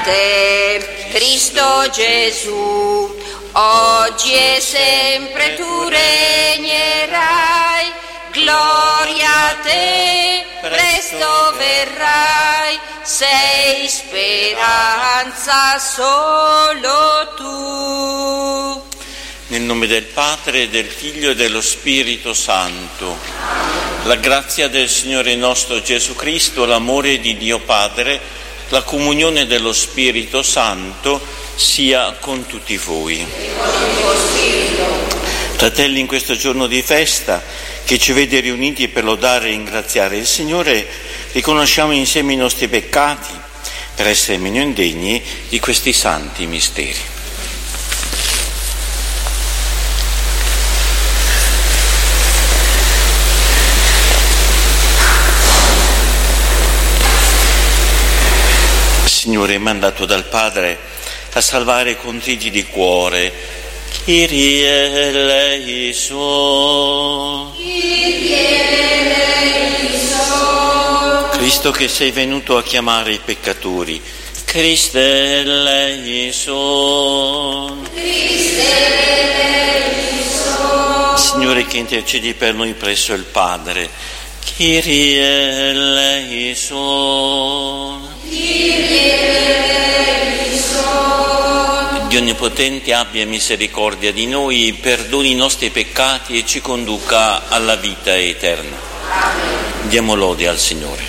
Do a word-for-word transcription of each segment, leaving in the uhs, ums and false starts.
te, Cristo Gesù, oggi e sempre tu regnerai, gloria a te, presto verrai, sei speranza solo tu. Nel nome del Padre, del Figlio e dello Spirito Santo. La grazia del Signore nostro Gesù Cristo, l'amore di Dio Padre, la comunione dello Spirito Santo sia con tutti voi. Fratelli, in questo giorno di festa che ci vede riuniti per lodare e ringraziare il Signore, riconosciamo insieme i nostri peccati per essere meno indegni di questi santi misteri. Signore, mandato dal Padre a salvare i contriti di cuore, Kyrie eleison. Kyrie eleison. Cristo che sei venuto a chiamare i peccatori, Christe eleison. Christe eleison. Signore che intercedi per noi presso il Padre, Kyrie eleison. Dio Onnipotente abbia misericordia di noi, perdoni i nostri peccati e ci conduca alla vita eterna. Amen. Diamo lode al Signore.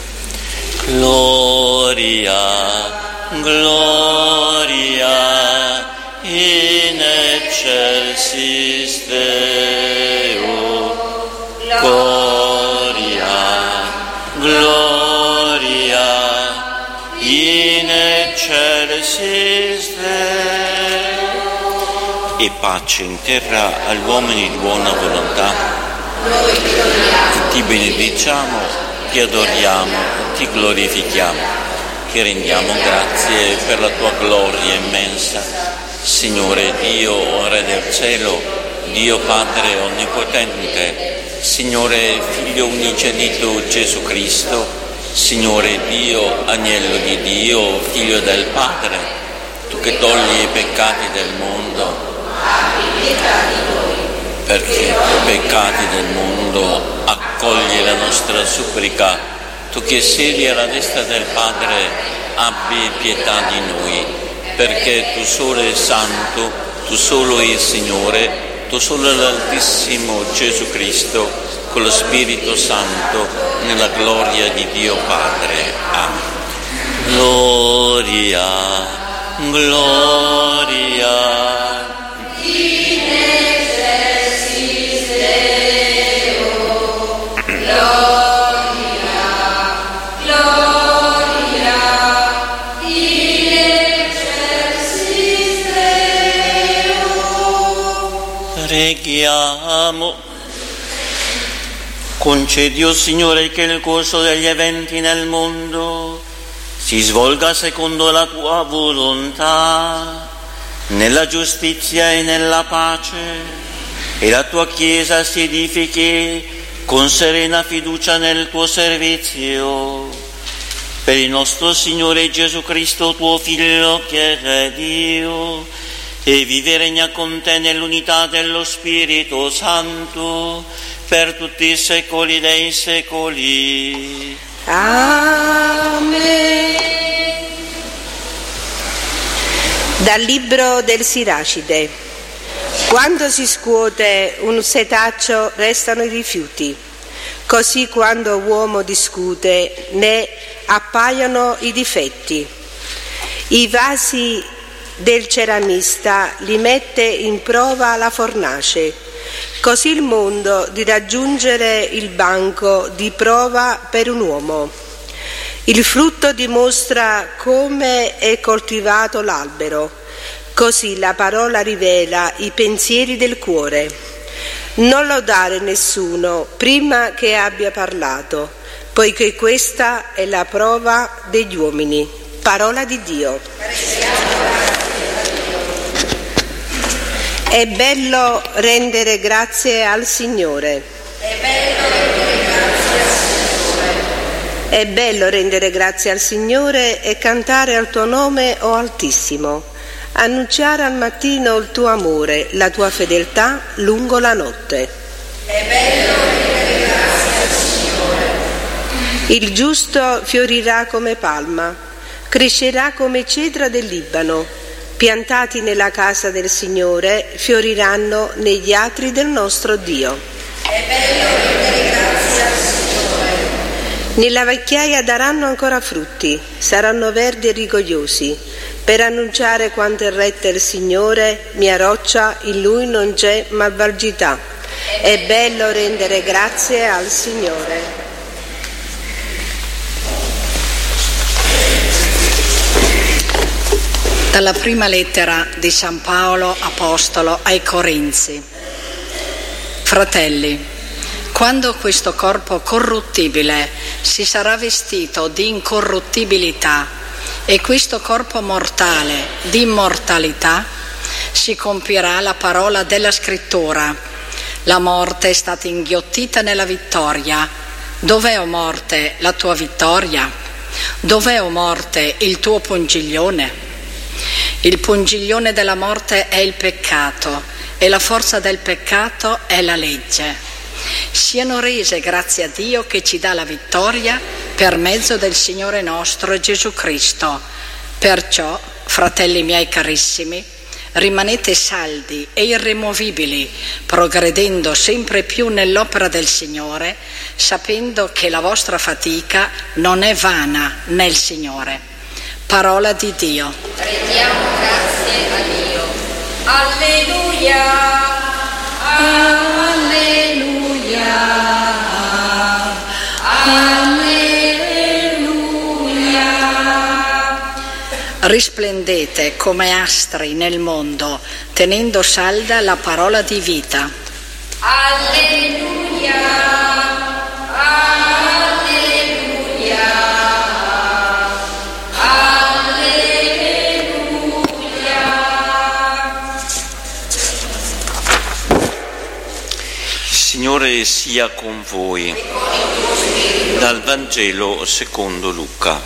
Gloria, gloria in excelsis Deo. Gloria, gloria in excelsis Deo. E pace in terra agli uomini di buona volontà. Ti benediciamo, ti adoriamo, ti glorifichiamo, ti rendiamo grazie per la tua gloria immensa. Signore Dio, Re del cielo, Dio Padre onnipotente, Signore Figlio unigenito Gesù Cristo, Signore Dio, Agnello di Dio, Figlio del Padre, tu che togli i peccati del mondo, perché i peccati del mondo accogli la nostra supplica, tu che siedi alla destra del Padre, abbi pietà di noi, perché tu solo è santo, tu solo è Signore, tu solo è l'Altissimo Gesù Cristo, con lo Spirito Santo, nella gloria di Dio Padre. Amen. Gloria, gloria. In excelsis Deo. Gloria, gloria. In excelsis Deo. Preghiamo. Concedi, o Signore, che il corso degli eventi nel mondo si svolga secondo la tua volontà, nella giustizia e nella pace, e la tua Chiesa si edifichi con serena fiducia nel tuo servizio. Per il nostro Signore Gesù Cristo, tuo Figlio, che è Dio, e vive e regna con te nell'unità dello Spirito Santo, per tutti i secoli dei secoli. Amen. Dal libro del Siracide. Quando si scuote un setaccio restano i rifiuti, così quando uomo discute ne appaiono i difetti. I vasi del ceramista li mette in prova la fornace, così il mondo di raggiungere il banco di prova per un uomo. Il frutto dimostra come è coltivato l'albero, così la parola rivela i pensieri del cuore. Non lodare nessuno prima che abbia parlato, poiché questa è la prova degli uomini. Parola di Dio. È bello rendere grazie al Signore. È bello rendere grazie al Signore. È bello rendere grazie al Signore e cantare al tuo nome, o Altissimo, annunciare al mattino il tuo amore, la tua fedeltà lungo la notte. È bello rendere grazie al Signore. Il giusto fiorirà come palma, crescerà come cedra del Libano, piantati nella casa del Signore, fioriranno negli atri del nostro Dio. È bello rendere grazie al Signore. Nella vecchiaia daranno ancora frutti, saranno verdi e rigogliosi, per annunciare quanto è retta il Signore, mia roccia, in Lui non c'è malvagità. È bello rendere grazie al Signore. Dalla prima lettera di San Paolo Apostolo ai Corinzi. Fratelli, quando questo corpo corruttibile si sarà vestito di incorruttibilità e questo corpo mortale di immortalità, si compirà la parola della Scrittura: la morte è stata inghiottita nella vittoria. Dov'è, o morte, la tua vittoria? Dov'è, o morte, il tuo pungiglione? Il pungiglione della morte è il peccato e la forza del peccato è la legge. Siano rese grazie a Dio che ci dà la vittoria per mezzo del Signore nostro Gesù Cristo. Perciò, fratelli miei carissimi, rimanete saldi e irremovibili, progredendo sempre più nell'opera del Signore, sapendo che la vostra fatica non è vana nel Signore. Parola di Dio. Rendiamo grazie a Dio. Alleluia. Alleluia. Alleluia. Risplendete come astri nel mondo, tenendo salda la parola di vita. Alleluia. Alleluia. Alleluia. Il Signore sia con voi. Dal Vangelo secondo Luca.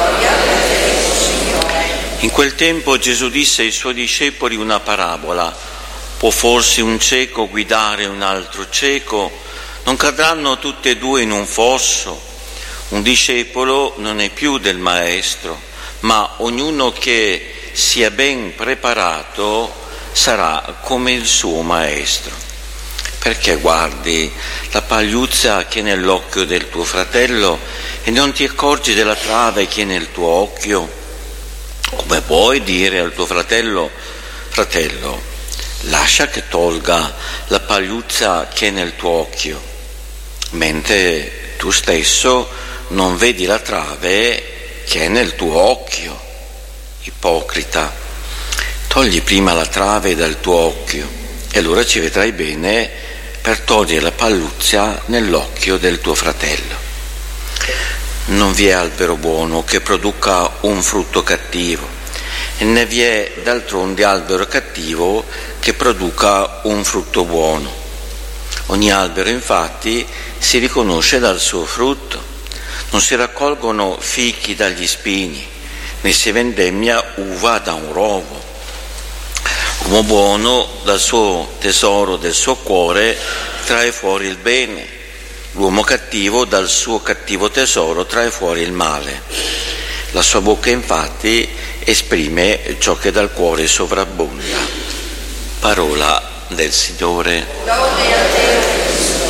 In quel tempo Gesù disse ai suoi discepoli una parabola: può forse un cieco guidare un altro cieco? Non cadranno tutti e due in un fosso? Un discepolo non è più del maestro, ma ognuno che sia ben preparato sarà come il suo maestro. Perché guardi la pagliuzza che è nell'occhio del tuo fratello e non ti accorgi della trave che è nel tuo occhio? Come puoi dire al tuo fratello: fratello, lascia che tolga la pagliuzza che è nel tuo occhio, mentre tu stesso non vedi la trave che è nel tuo occhio? Ipocrita, togli prima la trave dal tuo occhio e allora ci vedrai bene per togliere la pagliuzza nell'occhio del tuo fratello. Non vi è albero buono che produca un frutto cattivo, e né vi è d'altronde albero cattivo che produca un frutto buono. Ogni albero infatti si riconosce dal suo frutto. Non si raccolgono fichi dagli spigni, né si vendemmia uva da un rovo. L'uomo buono dal suo tesoro del suo cuore trae fuori il bene, l'uomo cattivo dal suo cattivo tesoro trae fuori il male. La sua bocca infatti esprime ciò che dal cuore sovrabbonda. Parola del Signore. Lode a te, Cristo.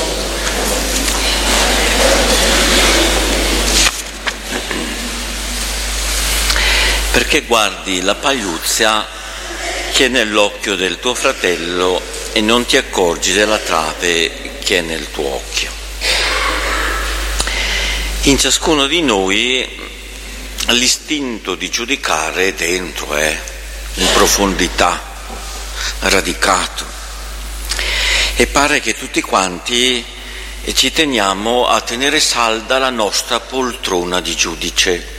Perché guardi la pagliuzza che è nell'occhio del tuo fratello e non ti accorgi della trave che è nel tuo occhio. In ciascuno di noi l'istinto di giudicare è dentro, è in profondità, radicato, e pare che tutti quanti ci teniamo a tenere salda la nostra poltrona di giudice.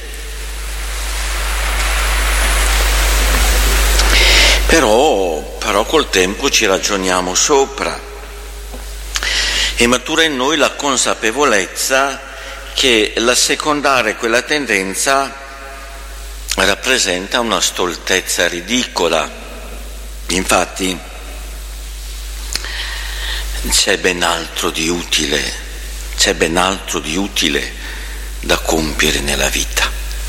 Però, però col tempo ci ragioniamo sopra e matura in noi la consapevolezza che l'assecondare quella tendenza rappresenta una stoltezza ridicola. Infatti c'è ben altro di utile, c'è ben altro di utile da compiere nella vita.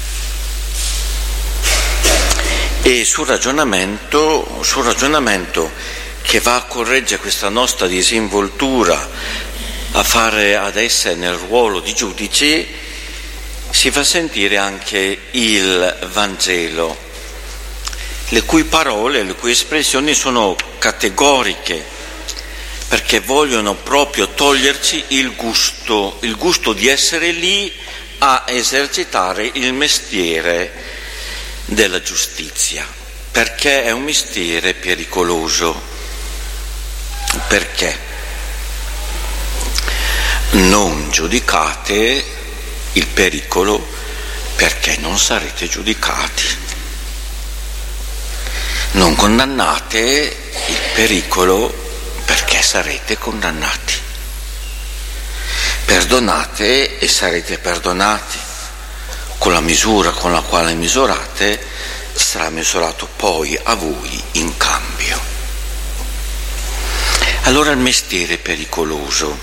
E sul ragionamento, sul ragionamento che va a correggere questa nostra disinvoltura a fare ad essere nel ruolo di giudici, si fa sentire anche il Vangelo, le cui parole, le cui espressioni sono categoriche, perché vogliono proprio toglierci il gusto, il gusto di essere lì a esercitare il mestiere della giustizia, perché è un mestiere pericoloso. Perché? Non giudicate il pericolo perché non sarete giudicati. Non condannate il pericolo perché sarete condannati. Perdonate e sarete perdonati. Con la misura con la quale misurate sarà misurato poi a voi in cambio. Allora il mestiere è pericoloso,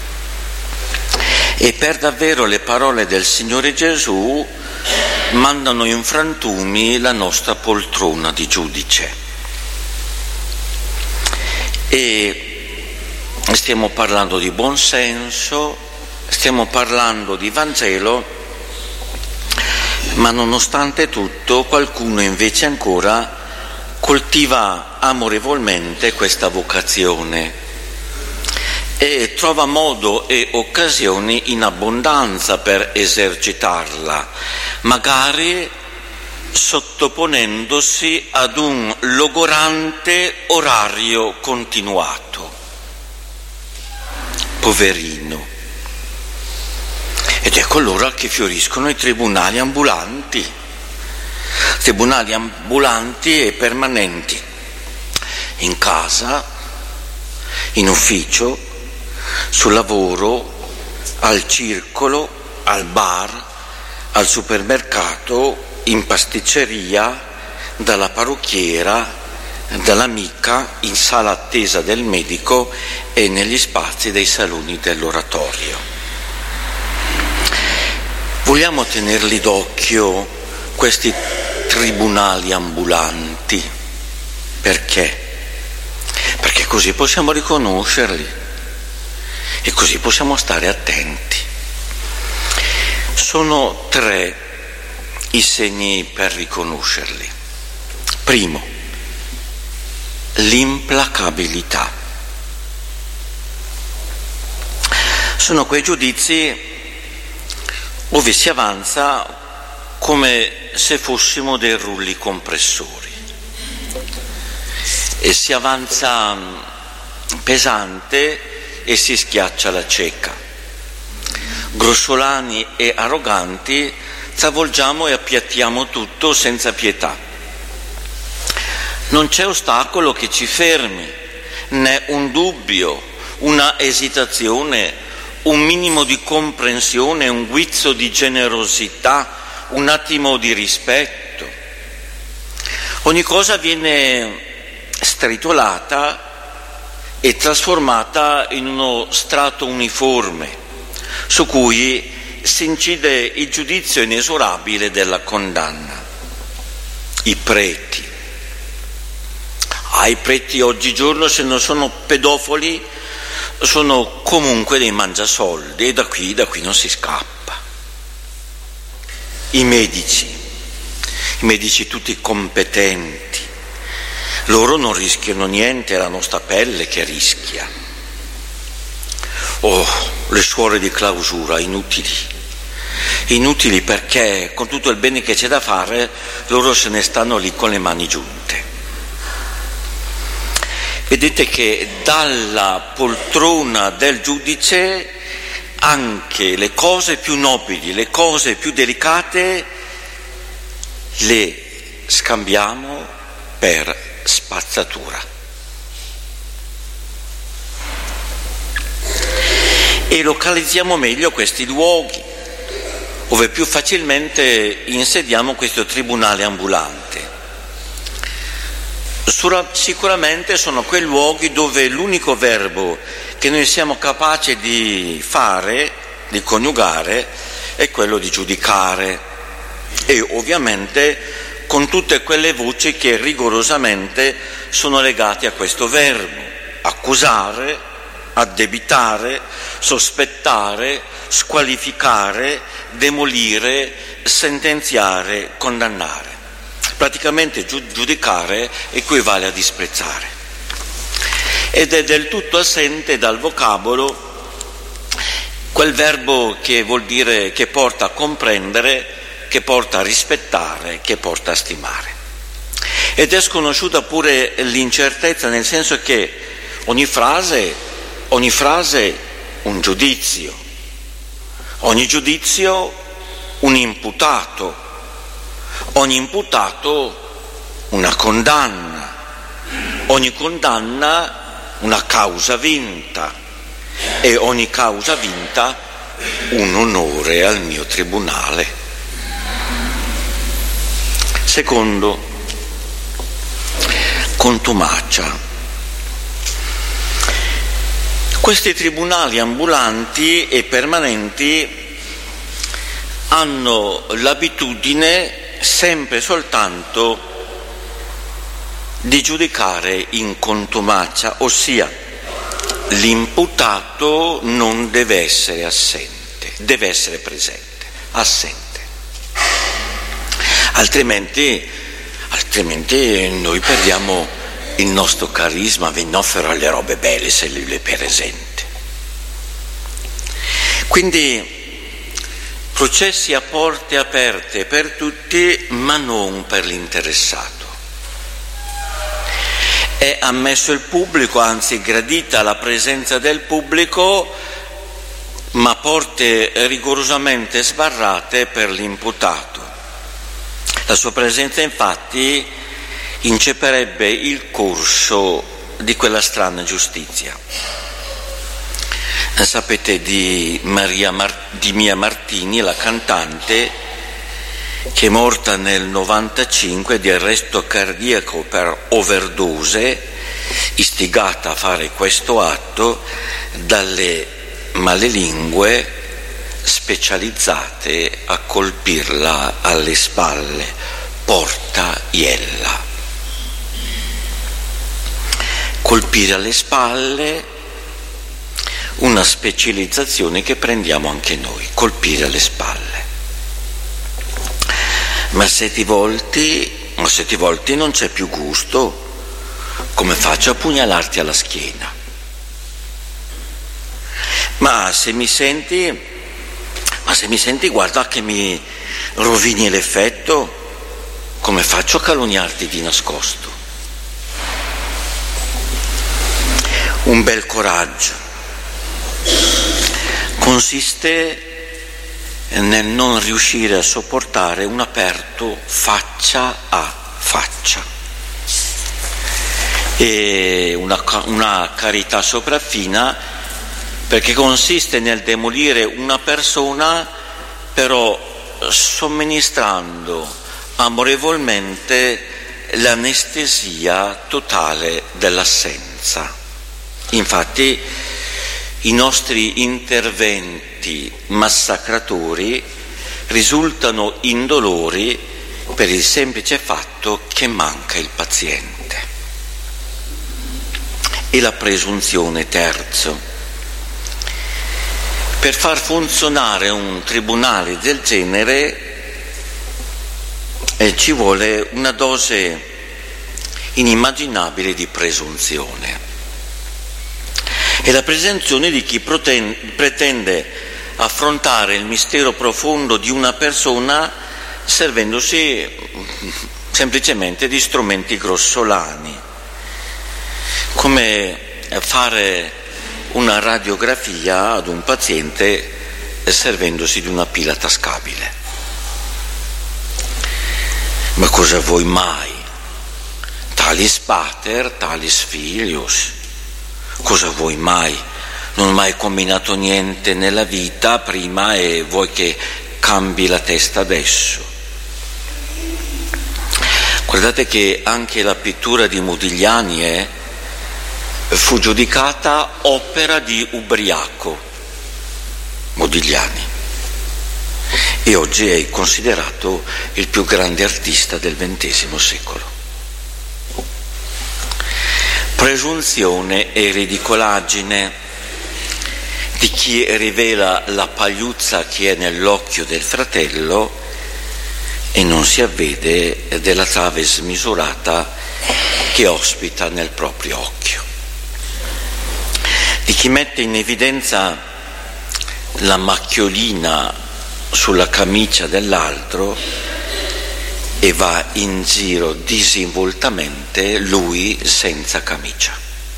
e per davvero le parole del Signore Gesù mandano in frantumi la nostra poltrona di giudice. E stiamo parlando di buonsenso, stiamo parlando di Vangelo, ma nonostante tutto qualcuno invece ancora coltiva amorevolmente questa vocazione e trova modo e occasioni in abbondanza per esercitarla, magari sottoponendosi ad un logorante orario continuato. Poverino. Ed ecco allora che fioriscono i tribunali ambulanti, tribunali ambulanti e permanenti, in casa, in ufficio, sul lavoro, al circolo, al bar, al supermercato, in pasticceria, dalla parrucchiera, dall'amica, in sala attesa del medico e negli spazi dei saloni dell'oratorio. Vogliamo tenerli d'occhio questi tribunali ambulanti? Perché? Perché così possiamo riconoscerli e così possiamo stare attenti. Sono tre i segni per riconoscerli. Primo, l'implacabilità. Sono quei giudizi dove si avanza come se fossimo dei rulli compressori e si avanza pesante e si schiaccia la cieca. Grossolani e arroganti travolgiamo e appiattiamo tutto senza pietà. Non c'è ostacolo che ci fermi, né un dubbio, una esitazione, un minimo di comprensione, un guizzo di generosità, un attimo di rispetto. Ogni cosa viene stritolata e trasformata in uno strato uniforme su cui si incide il giudizio inesorabile della condanna. I preti. Ah, i preti oggigiorno, se non sono pedofili, sono comunque dei mangiasoldi e da qui, da qui non si scappa. I medici, i medici tutti competenti, loro non rischiano niente, è la nostra pelle che rischia. Oh, le suore di clausura, inutili, inutili perché con tutto il bene che c'è da fare, loro se ne stanno lì con le mani giunte. Vedete che dalla poltrona del giudice anche le cose più nobili, le cose più delicate le scambiamo per spazzatura. E localizziamo meglio questi luoghi, dove più facilmente insediamo questo tribunale ambulante. Sicuramente sono quei luoghi dove l'unico verbo che noi siamo capaci di fare, di coniugare, è quello di giudicare, e ovviamente con tutte quelle voci che rigorosamente sono legate a questo verbo: accusare, addebitare, sospettare, squalificare, demolire, sentenziare, condannare. Praticamente giudicare equivale a disprezzare. Ed è del tutto assente dal vocabolo quel verbo che vuol dire, che porta a comprendere, che porta a rispettare, che porta a stimare. Ed è sconosciuta pure l'incertezza, nel senso che ogni frase, ogni frase un giudizio, ogni giudizio un imputato, ogni imputato una condanna, ogni condanna una causa vinta, e ogni causa vinta un onore al mio tribunale. Secondo, contumacia. Questi tribunali ambulanti e permanenti hanno l'abitudine sempre soltanto di giudicare in contumacia, ossia l'imputato non deve essere assente, deve essere presente, assente. Altrimenti, altrimenti noi perdiamo il nostro carisma, vi offro le robe belle se lui è presente. Quindi processi a porte aperte per tutti, ma non per l'interessato. È ammesso il pubblico, anzi gradita la presenza del pubblico, ma porte rigorosamente sbarrate per l'imputato. La sua presenza infatti incepperebbe il corso di quella strana giustizia. Sapete di, Maria Mar- di Mia Martini, la cantante, che è morta nel novantacinque di arresto cardiaco per overdose, istigata a fare questo atto dalle malelingue specializzate a colpirla alle spalle, porta iella. Colpire alle spalle, una specializzazione che prendiamo anche noi, colpire alle spalle. Ma se ti volti, ma se ti volti non c'è più gusto, come faccio a pugnalarti alla schiena? Ma se mi senti, ma se mi senti, guarda che mi rovini l'effetto, come faccio a calunniarti di nascosto? Un bel coraggio consiste nel non riuscire a sopportare un aperto faccia a faccia, e una, una carità sopraffina, perché consiste nel demolire una persona, però somministrando amorevolmente l'anestesia totale dell'assenza. Infatti i nostri interventi massacratori risultano indolori per il semplice fatto che manca il paziente. E la presunzione, terzo. Per far funzionare un tribunale del genere eh, ci vuole una dose inimmaginabile di presunzione. È la presunzione di chi pretende affrontare il mistero profondo di una persona servendosi semplicemente di strumenti grossolani, come fare una radiografia ad un paziente servendosi di una pila tascabile. Ma cosa vuoi mai? Talis pater, talis filius. Cosa vuoi mai? Non hai mai combinato niente nella vita prima e vuoi che cambi la testa adesso. Guardate che anche la pittura di Modigliani è, fu giudicata opera di ubriaco, Modigliani, e oggi è considerato il più grande artista del ventesimo secolo. Presunzione e ridicolaggine di chi rivela la pagliuzza che è nell'occhio del fratello e non si avvede della trave smisurata che ospita nel proprio occhio. Di chi mette in evidenza la macchiolina sulla camicia dell'altro e va in giro disinvoltamente lui senza camicia.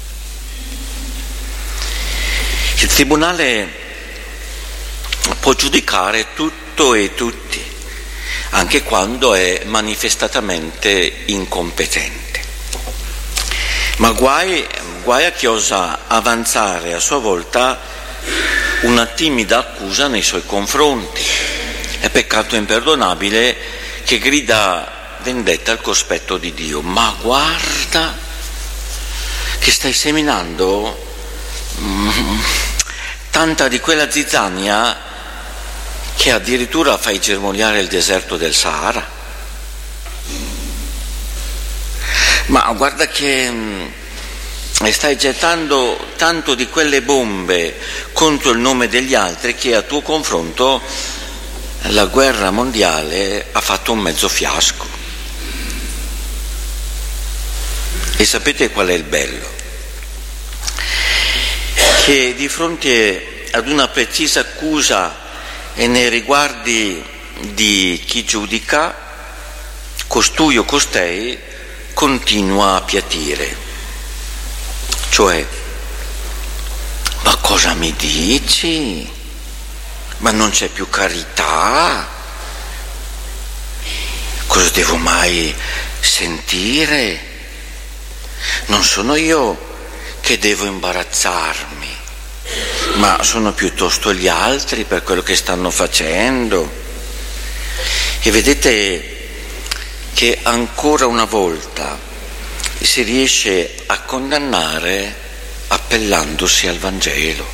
Il tribunale può giudicare tutto e tutti, anche quando è manifestatamente incompetente. Ma guai, guai a chi osa avanzare a sua volta una timida accusa nei suoi confronti. È peccato imperdonabile che grida vendetta al cospetto di Dio. Ma guarda che stai seminando mm, tanta di quella zizzania che addirittura fai germogliare il deserto del Sahara. Ma guarda che mm, stai gettando tanto di quelle bombe contro il nome degli altri che a tuo confronto la guerra mondiale ha fatto un mezzo fiasco. E sapete qual è il bello? Che di fronte ad una precisa accusa e nei riguardi di chi giudica, costui o costei continua a piatire. Cioè, ma cosa mi dici? Ma non c'è più carità? Cosa devo mai sentire? Non sono io che devo imbarazzarmi, ma sono piuttosto gli altri per quello che stanno facendo. E vedete che ancora una volta si riesce a condannare appellandosi al Vangelo.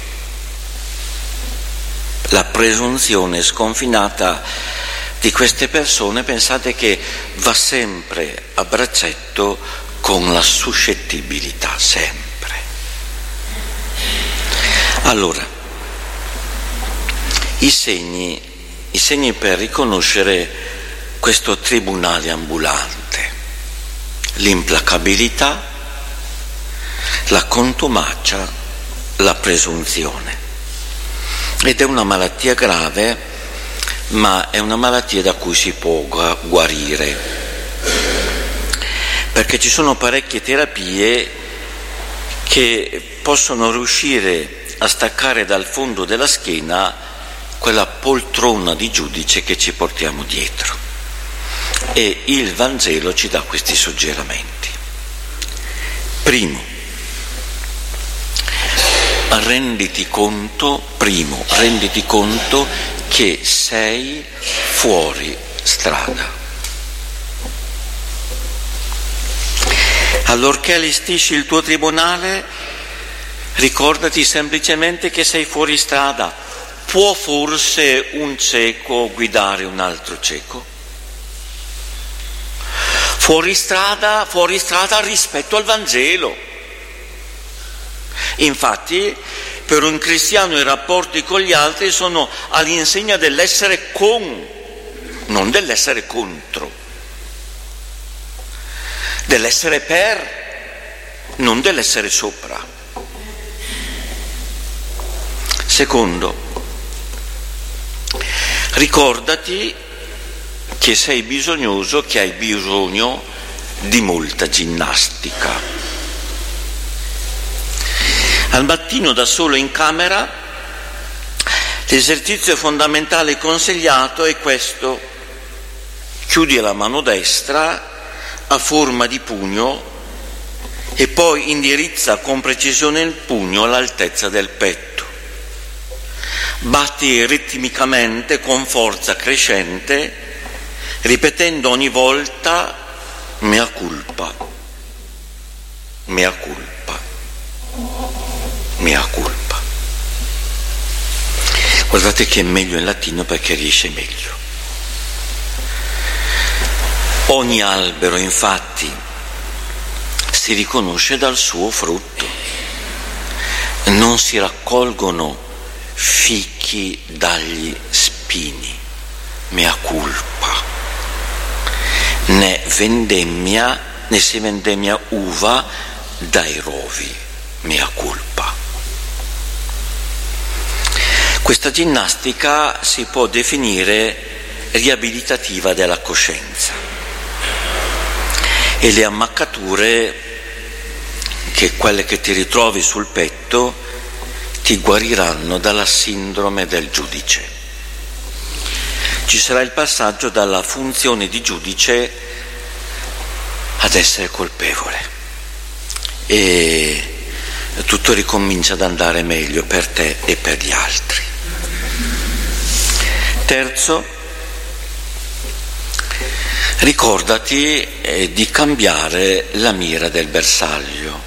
La presunzione sconfinata di queste persone, pensate che va sempre a braccetto con la suscettibilità, sempre. Allora, i segni, i segni per riconoscere questo tribunale ambulante: l'implacabilità, la contumacia, la presunzione. Ed è una malattia grave, ma è una malattia da cui si può guarire, perché ci sono parecchie terapie che possono riuscire a staccare dal fondo della schiena quella poltrona di giudice che ci portiamo dietro. E il Vangelo ci dà questi suggerimenti. Primo, renditi conto, primo, renditi conto che sei fuori strada. Allorché allestisci il tuo tribunale, ricordati semplicemente che sei fuori strada. Può forse un cieco guidare un altro cieco? Fuori strada, fuori strada rispetto al Vangelo. Infatti, per un cristiano i rapporti con gli altri sono all'insegna dell'essere con, non dell'essere contro, dell'essere per, non dell'essere sopra. Secondo, ricordati che sei bisognoso, che hai bisogno di molta ginnastica. Al mattino da solo in camera l'esercizio fondamentale consigliato è questo: chiudi la mano destra a forma di pugno e poi indirizza con precisione il pugno all'altezza del petto. Batti ritmicamente con forza crescente, ripetendo ogni volta mea culpa, mea culpa, mea culpa. Guardate che è meglio in latino perché riesce meglio. Ogni albero, infatti, si riconosce dal suo frutto. Non si raccolgono fichi dagli spini, mea culpa, né vendemmia, né si vendemmia uva dai rovi, mea culpa. Questa ginnastica si può definire riabilitativa della coscienza e le ammaccature, che quelle che ti ritrovi sul petto, ti guariranno dalla sindrome del giudice. Ci sarà il passaggio dalla funzione di giudice ad essere colpevole e tutto ricomincia ad andare meglio per te e per gli altri. Terzo, ricordati eh, di cambiare la mira del bersaglio.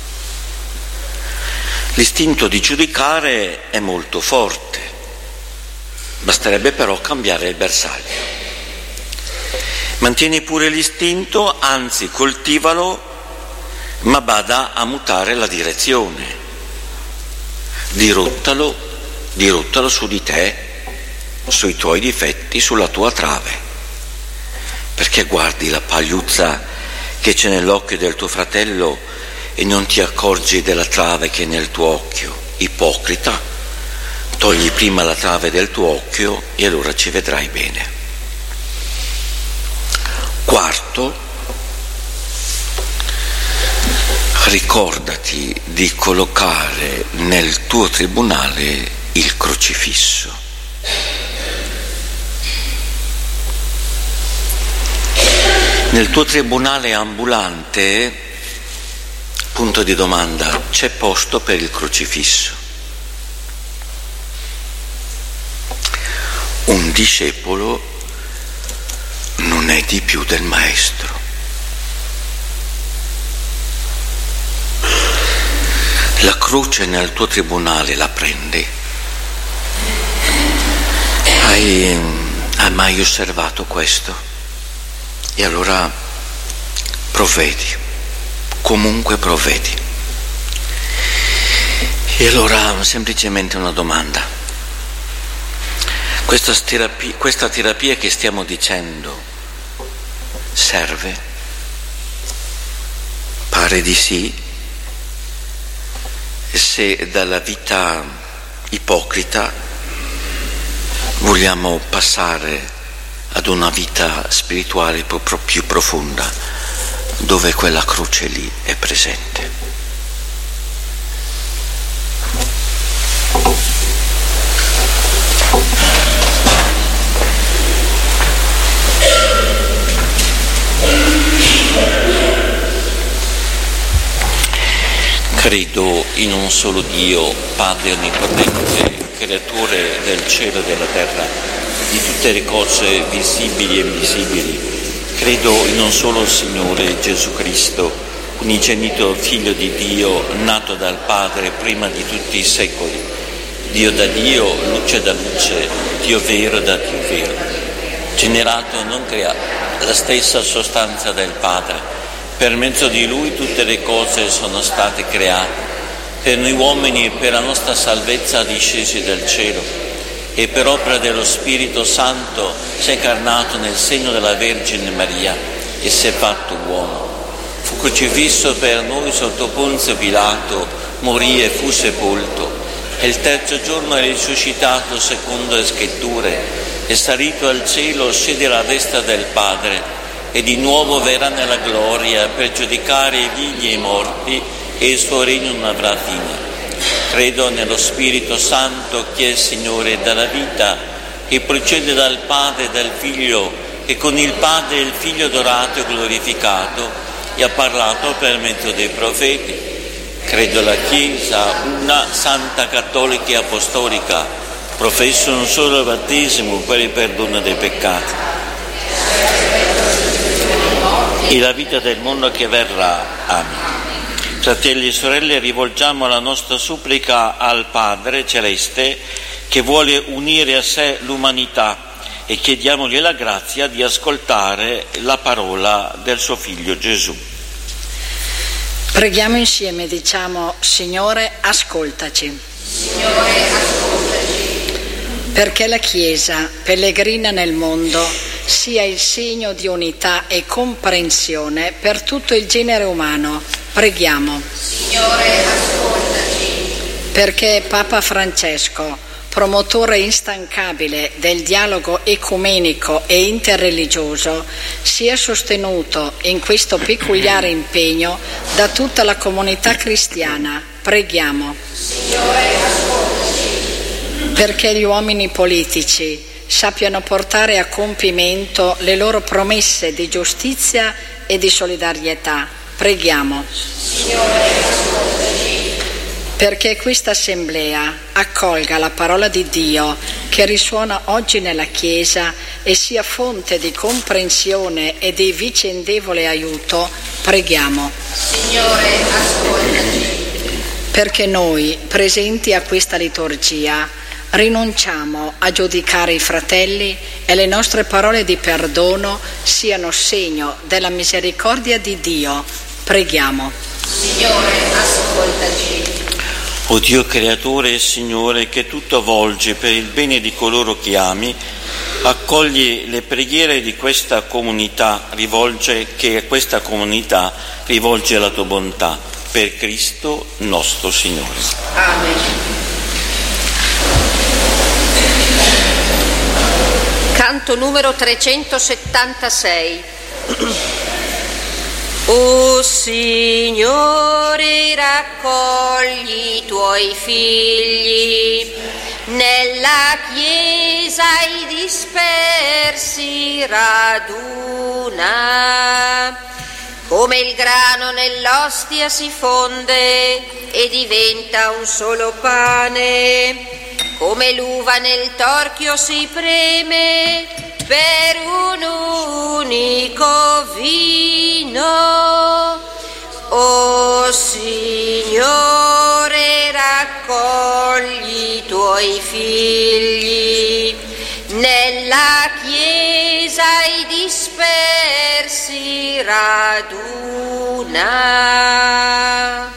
L'istinto di giudicare è molto forte, basterebbe però cambiare il bersaglio. Mantieni pure l'istinto, anzi coltivalo, ma bada a mutare la direzione. Dirottalo, dirottalo su di te, sui tuoi difetti, sulla tua trave. Perché guardi la pagliuzza che c'è nell'occhio del tuo fratello e non ti accorgi della trave che è nel tuo occhio? Ipocrita, togli prima la trave del tuo occhio e allora ci vedrai bene. Quarto, ricordati di collocare nel tuo tribunale il crocifisso. Nel tuo tribunale ambulante, punto di domanda, c'è posto per il crocifisso? Un discepolo non è di più del maestro. La croce nel tuo tribunale la prendi? Hai, hai mai osservato questo? E allora provvedi. Comunque provvedi. E allora semplicemente una domanda. Questa terapia, questa terapia che stiamo dicendo serve? Pare di sì. Se dalla vita ipocrita vogliamo passare ad una vita spirituale proprio più profonda, dove quella croce lì è presente. Credo in un solo Dio, Padre onnipotente, creatore del cielo e della terra, di tutte le cose visibili e invisibili. Credo in un solo Signore Gesù Cristo, unigenito Figlio di Dio, nato dal Padre prima di tutti i secoli, Dio da Dio, luce da luce, Dio vero da Dio vero, generato non creato, la stessa sostanza del Padre. Per mezzo di Lui tutte le cose sono state create, per noi uomini e per la nostra salvezza discesi dal cielo, e per opera dello Spirito Santo si è incarnato nel seno della Vergine Maria e si è fatto uomo. Fu crocifisso per noi sotto Ponzio Pilato, morì e fu sepolto, e il terzo giorno è risuscitato secondo le Scritture, è salito al cielo, siede alla destra del Padre, e di nuovo verrà nella gloria per giudicare i vivi e i morti, e il suo regno non avrà fine. Credo nello Spirito Santo, che è il Signore della vita, che procede dal Padre e dal Figlio, che con il Padre e il Figlio adorato e glorificato e ha parlato per mezzo dei profeti. Credo alla Chiesa, una santa cattolica e apostolica, professo un solo battesimo per il perdono dei peccati e la vita del mondo che verrà. Amen. Fratelli e sorelle, rivolgiamo la nostra supplica al Padre Celeste che vuole unire a sé l'umanità e chiediamogli la grazia di ascoltare la parola del suo Figlio Gesù. Preghiamo insieme, diciamo: Signore, ascoltaci. Signore, ascoltaci. Perché la Chiesa, pellegrina nel mondo, sia il segno di unità e comprensione per tutto il genere umano. Preghiamo. Signore, ascoltaci. Perché Papa Francesco, promotore instancabile del dialogo ecumenico e interreligioso, sia sostenuto in questo peculiare impegno da tutta la comunità cristiana. Preghiamo. Signore, ascoltaci. Perché gli uomini politici sappiano portare a compimento le loro promesse di giustizia e di solidarietà. Preghiamo. Signore, ascoltaci. Perché questa assemblea accolga la parola di Dio che risuona oggi nella Chiesa e sia fonte di comprensione e di vicendevole aiuto. Preghiamo. Signore, ascoltaci. Perché noi, presenti a questa liturgia, rinunciamo a giudicare i fratelli e le nostre parole di perdono siano segno della misericordia di Dio. Preghiamo. Signore, ascoltaci. O Dio creatore e Signore, che tutto volge per il bene di coloro che ami, accogli le preghiere di questa comunità, rivolge, che questa comunità rivolge la tua bontà. Per Cristo nostro Signore. Amen. Canto numero trecentosettantasei. O Signore, raccogli i tuoi figli, nella Chiesa i dispersi raduna. Come il grano nell'ostia si fonde e diventa un solo pane, come l'uva nel torchio si preme per un unico vino. O Signore, raccogli i tuoi figli, nella Chiesa i dispersi raduna.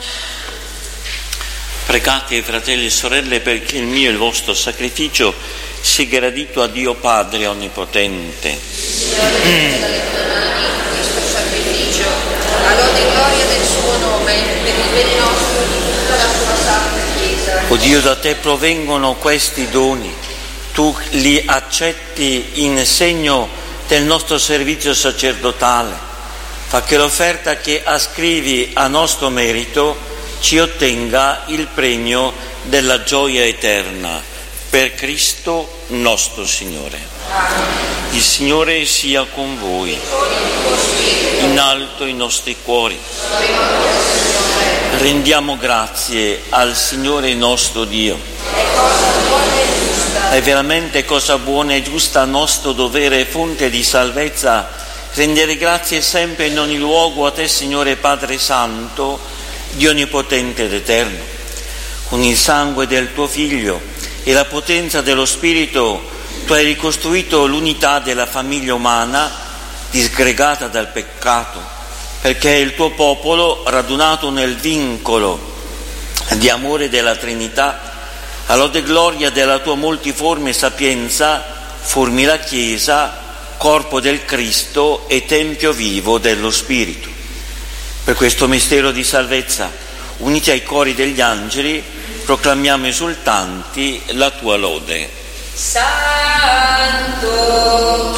Pregate, fratelli e sorelle, perché il mio e il vostro sacrificio sia gradito a Dio Padre Onnipotente. Signore, mm. dalle tue mani questo sacrificio, a lode e gloria del suo nome, per il bene nostro e di tutta la sua santa Chiesa. O Dio, da te provengono questi doni, tu li accetti in segno del nostro servizio sacerdotale. Fa che l'offerta che ascrivi a nostro merito ci ottenga il premio della gioia eterna. Per Cristo nostro Signore. Il Signore sia con voi. In alto i nostri cuori. Rendiamo grazie al Signore nostro Dio. È veramente cosa buona e giusta, nostro dovere e fonte di salvezza, rendere grazie sempre in ogni luogo a te, Signore Padre Santo, Dio onnipotente ed eterno. Con il sangue del tuo Figlio e la potenza dello Spirito, tu hai ricostruito l'unità della famiglia umana disgregata dal peccato, perché il tuo popolo, radunato nel vincolo di amore della Trinità, a lode e gloria della tua multiforme sapienza, formi la Chiesa, corpo del Cristo e tempio vivo dello Spirito. Per questo mistero di salvezza, uniti ai cori degli angeli, proclamiamo esultanti la tua lode. Santo,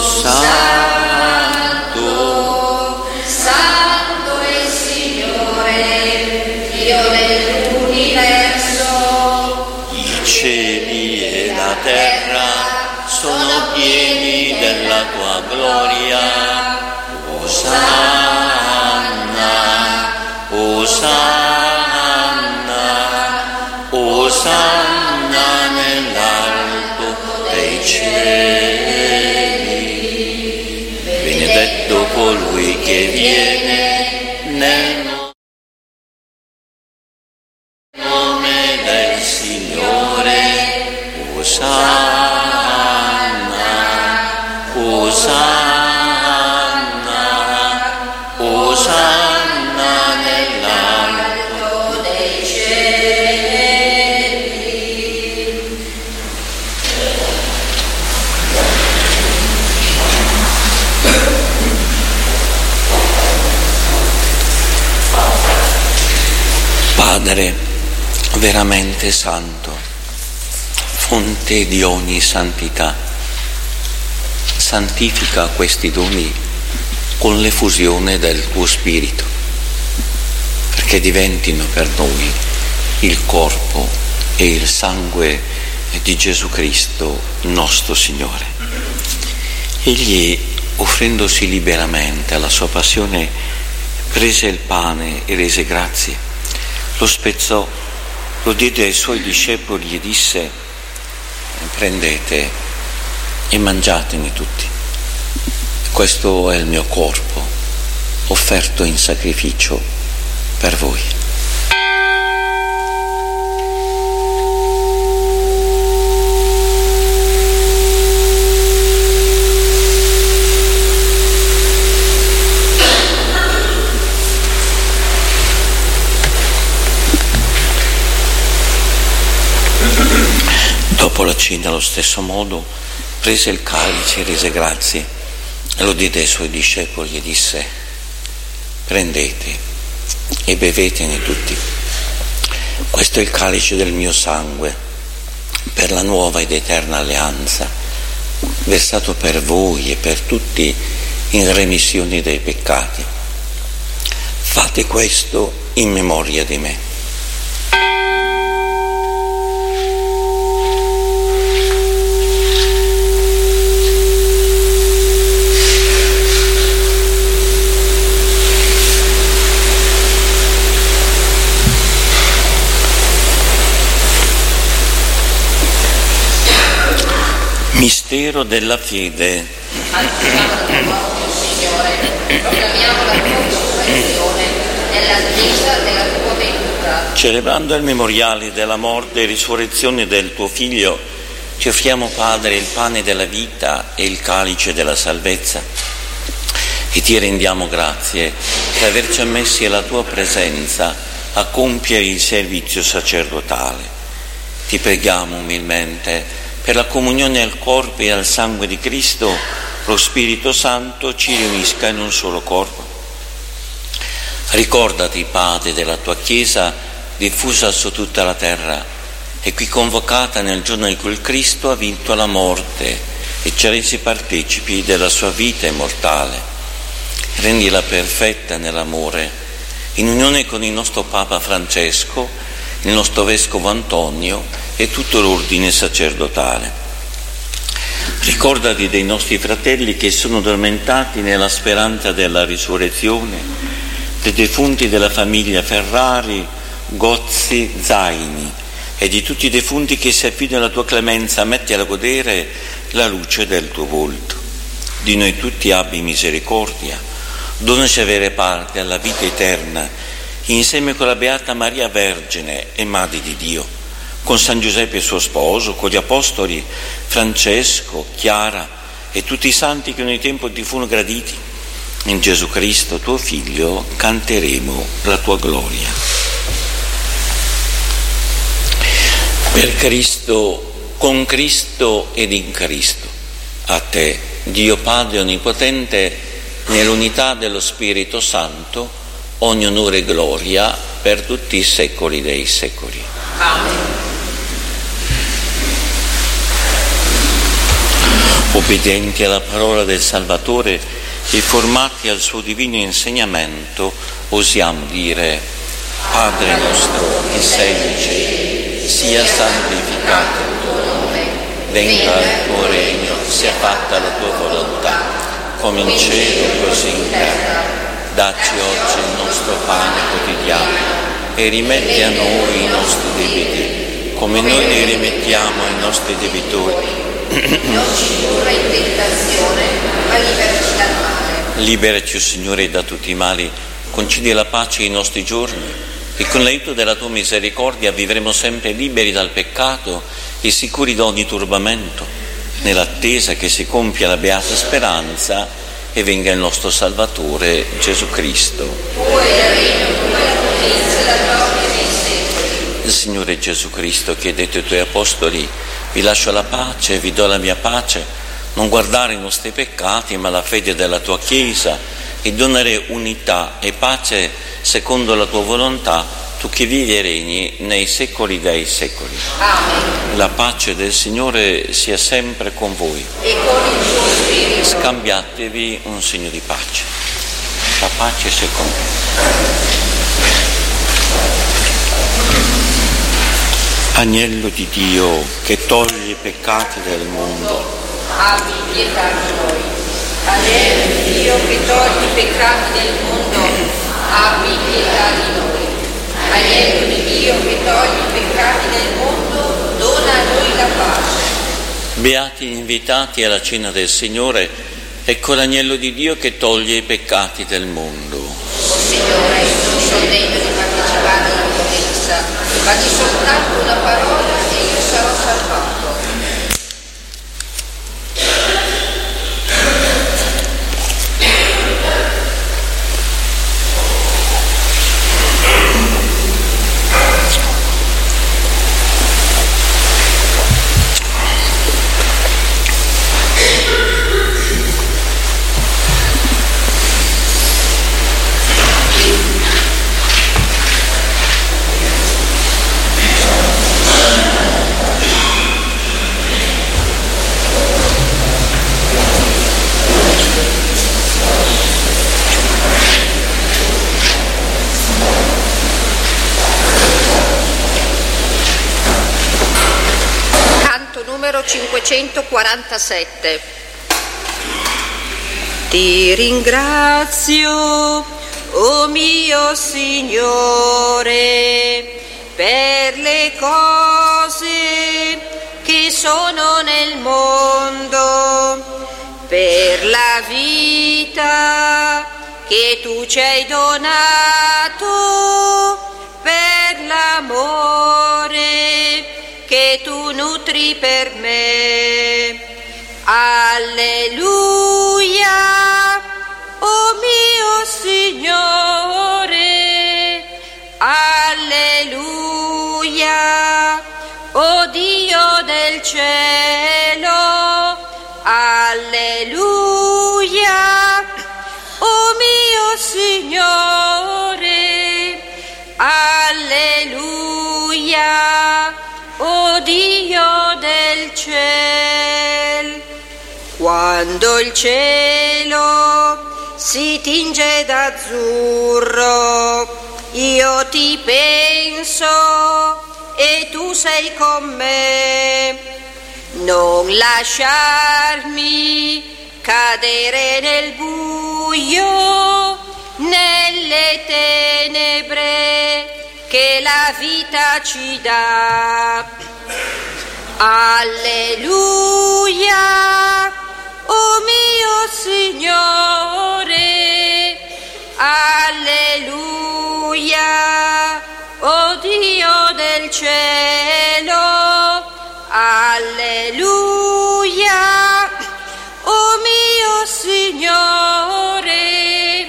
Santo, Santo è il Signore, Dio dell'universo. I cieli e la terra sono pieni della tua gloria. Osanna, Osanna, Osanna nell'alto. benedetto colui che viene nel nome del Signore. Osanna, Osanna, Osanna nell'alto dei cieli. Padre veramente santo, fonte di ogni santità, santifica questi doni con l'effusione del tuo Spirito, perché diventino per noi il corpo e il sangue di Gesù Cristo nostro Signore. Egli, offrendosi liberamente alla sua passione, prese il pane e rese grazie, lo spezzò, lo diede ai suoi discepoli e disse: prendete e mangiatene tutti. Questo è il mio corpo, offerto in sacrificio per voi. Dopo la cena, allo stesso modo, prese il calice e rese grazie, e lo diede ai suoi discepoli e disse: prendete e bevetene tutti. Questo è il calice del mio sangue, per la nuova ed eterna alleanza, versato per voi e per tutti in remissione dei peccati. Fate questo in memoria di me. Mistero della fede. Annunciamo la tua morte, Signore, proclamiamo la tua risurrezione nell'attesa della tua venuta. Celebrando il memoriale della morte e risurrezione del tuo Figlio, ti offriamo, Padre, il pane della vita e il calice della salvezza, e ti rendiamo grazie per averci ammessi alla tua presenza a compiere il servizio sacerdotale. Ti preghiamo umilmente per la comunione al corpo e al sangue di Cristo, lo Spirito Santo ci riunisca in un solo corpo. Ricordati, Padre, della tua Chiesa diffusa su tutta la terra e qui convocata nel giorno in cui il Cristo ha vinto la morte e ci ha resi partecipi della sua vita immortale. Rendila perfetta nell'amore, in unione con il nostro Papa Francesco, il nostro Vescovo Antonio e tutto l'ordine sacerdotale. Ricordati dei nostri fratelli che sono addormentati nella speranza della risurrezione, dei defunti della famiglia Ferrari, Gozzi, Zaini, e di tutti i defunti che si affidano alla tua clemenza. Metti a godere la luce del tuo volto. Di noi tutti abbi misericordia, donaci avere parte alla vita eterna, insieme con la Beata Maria Vergine e Madre di Dio, con San Giuseppe suo sposo, con gli Apostoli Francesco, Chiara e tutti i santi che ogni tempo ti furono graditi. In Gesù Cristo, tuo Figlio, canteremo la tua gloria. Per Cristo, con Cristo ed in Cristo, a te, Dio Padre Onnipotente, nell'unità dello Spirito Santo, ogni onore e gloria per tutti i secoli dei secoli. Amen. Obbedienti alla parola del Salvatore e formati al suo divino insegnamento, osiamo dire: Padre nostro che sei nei cieli, sia santificato il tuo nome, venga il tuo regno, sia fatta la tua volontà, come in cielo così in terra. Dacci oggi il nostro pane quotidiano e rimetti a noi i nostri debiti, come noi li rimettiamo ai nostri debitori. Non ci indurre in tentazione, ma liberci dal male. Liberaci, Signore, da tutti i mali, concedi la pace ai nostri giorni e con l'aiuto della Tua misericordia vivremo sempre liberi dal peccato e sicuri da ogni turbamento, nell'attesa che si compia la beata speranza e venga il nostro Salvatore Gesù Cristo. Tuo è il regno, tua è la potenza e la gloria nei secoli. Il Signore Gesù Cristo, che hai detto ai Tuoi Apostoli: vi lascio la pace, vi do la mia pace, non guardare i nostri peccati ma la fede della Tua Chiesa, e donare unità e pace secondo la Tua volontà, Tu che vivi e regni nei secoli dei secoli. Amen. La pace del Signore sia sempre con voi. E con il tuo spirito. Scambiatevi un segno di pace. La pace sia con voi. Agnello di Dio che toglie i peccati del mondo, abbi pietà di noi. Agnello di Dio che togli i peccati del mondo, abbi pietà di noi. Agnello di Dio che togli i peccati del mondo, dona a noi la pace. beati gli invitati alla cena del Signore, ecco l'agnello di Dio che toglie i peccati del mondo. O Signore, non sono degno di partecipare alla tua mensa, ma di soltanto una parola e io sarò salvato. cinquecentoquarantasette. Ti ringrazio, o mio Signore, per le cose che sono nel mondo, per la vita che tu ci hai donato, per l'amore che tu nutri per me. Alleluia, o mio Signore, alleluia, o Dio del cielo, alleluia, o mio Signore, alleluia, o Dio del cielo. Quando il cielo si tinge d'azzurro, io ti penso e tu sei con me. Non lasciarmi cadere nel buio, nelle tenebre che la vita ci dà. Alleluia, o mio Signore, alleluia, o Dio del cielo, alleluia, o mio Signore,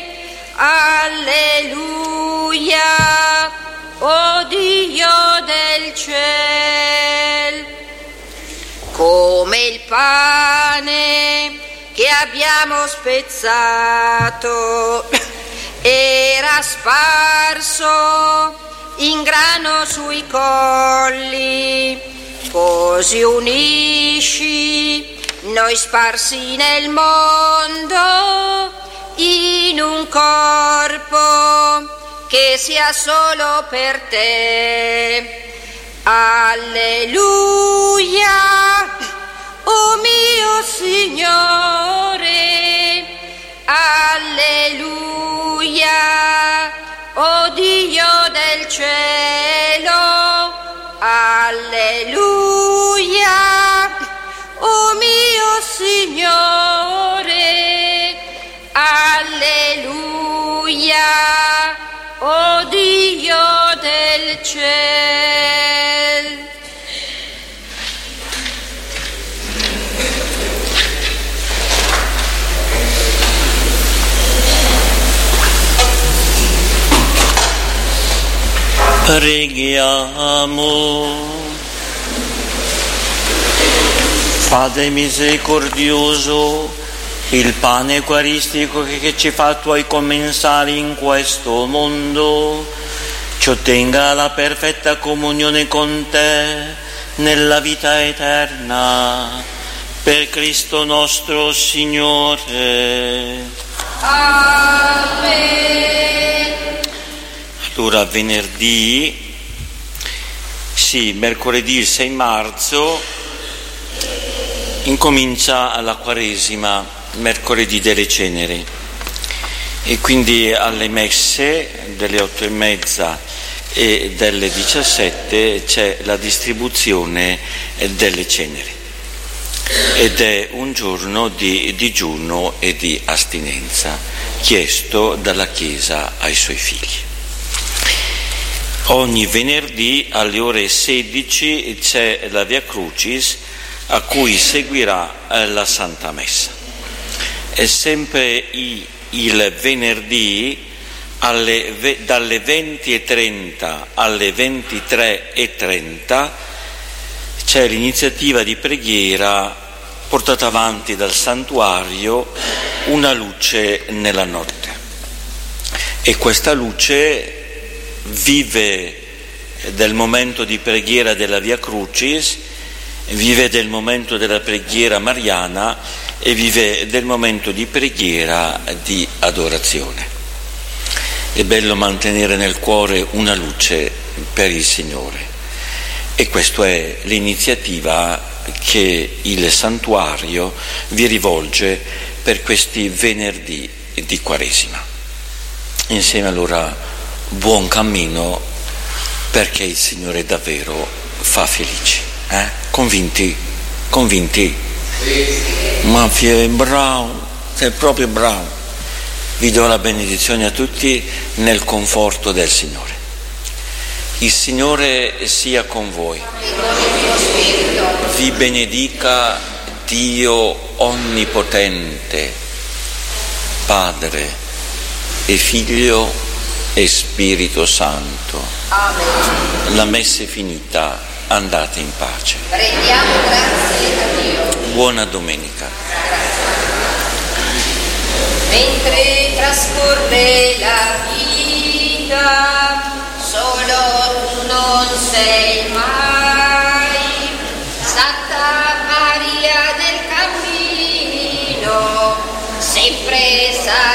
alleluia, o Dio del cielo. Come il pane che abbiamo spezzato era sparso in grano sui colli, così unisci noi sparsi nel mondo in un corpo che sia solo per te. Alleluia, o mio Signore, alleluia, o Dio del cielo, alleluia, o mio Signore, alleluia. alleluia, o Dio del cielo. Preghiamo. Padre misericordioso, il pane eucaristico che ci fa tuoi commensali in questo mondo, ci ottenga la perfetta comunione con te nella vita eterna, per Cristo nostro Signore. Amen. Allora venerdì, sì, mercoledì sei marzo, incomincia la Quaresima, mercoledì delle Ceneri, e quindi alle messe delle otto e mezza e delle diciassette c'è la distribuzione delle ceneri ed è un giorno di digiuno e di astinenza chiesto dalla Chiesa ai suoi figli. Ogni venerdì alle ore sedici c'è la Via Crucis, a cui seguirà la Santa Messa. È sempre il venerdì alle, dalle venti e trenta alle ventitré e trenta c'è l'iniziativa di preghiera portata avanti dal santuario, Una luce nella notte. E questa luce vive del momento di preghiera della Via Crucis, vive del momento della preghiera mariana e vive del momento di preghiera di adorazione. È bello mantenere nel cuore una luce per il Signore, e questa è l'iniziativa che il santuario vi rivolge per questi venerdì di Quaresima. Insieme allora buon cammino, perché il Signore davvero fa felici. Eh? Convinti? Convinti? Ma è bravo, sei proprio bravo. Vi do la benedizione a tutti nel conforto del Signore. Il Signore sia con voi. Vi benedica Dio Onnipotente, Padre e Figlio e Spirito Santo. Amen. La messa è finita. Andate in pace. Rendiamo grazie a Dio. Buona domenica. Mentre trascorre la vita, solo tu non sei mai Santa Maria del Cammino, sempre sai.